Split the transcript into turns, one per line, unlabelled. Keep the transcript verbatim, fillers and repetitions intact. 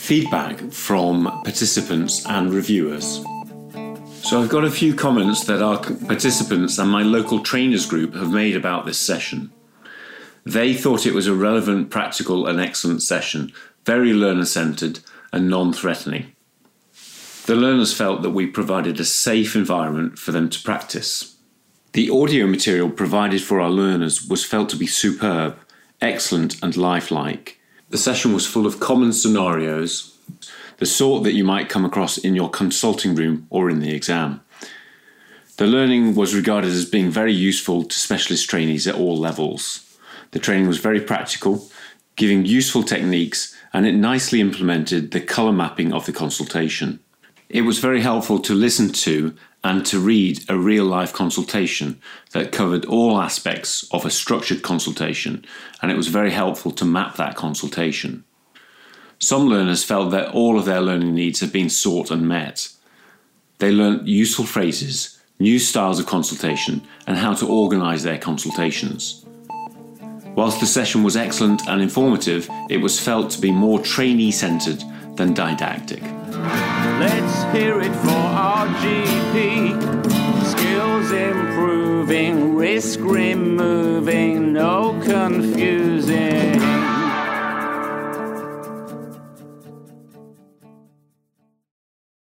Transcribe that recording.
feedback from participants and reviewers. So I've got a few comments that our participants and my local trainers group have made about this session. They thought it was a relevant, practical and excellent session, very learner-centred and non-threatening. The learners felt that we provided a safe environment for them to practice. The audio material provided for our learners was felt to be superb, excellent and lifelike. The session was full of common scenarios, the sort that you might come across in your consulting room or in the exam. The learning was regarded as being very useful to specialist trainees at all levels. The training was very practical, giving useful techniques, and it nicely implemented the colour mapping of the consultation. It was very helpful to listen to and to read a real-life consultation that covered all aspects of a structured consultation, and it was very helpful to map that consultation. Some learners felt that all of their learning needs had been sought and met. They learnt useful phrases, new styles of consultation, and how to organise their consultations. Whilst the session was excellent and informative, it was felt to be more trainee-centred than didactic.
Let's hear it for our G P. Skills improving, risk removing, no confusing.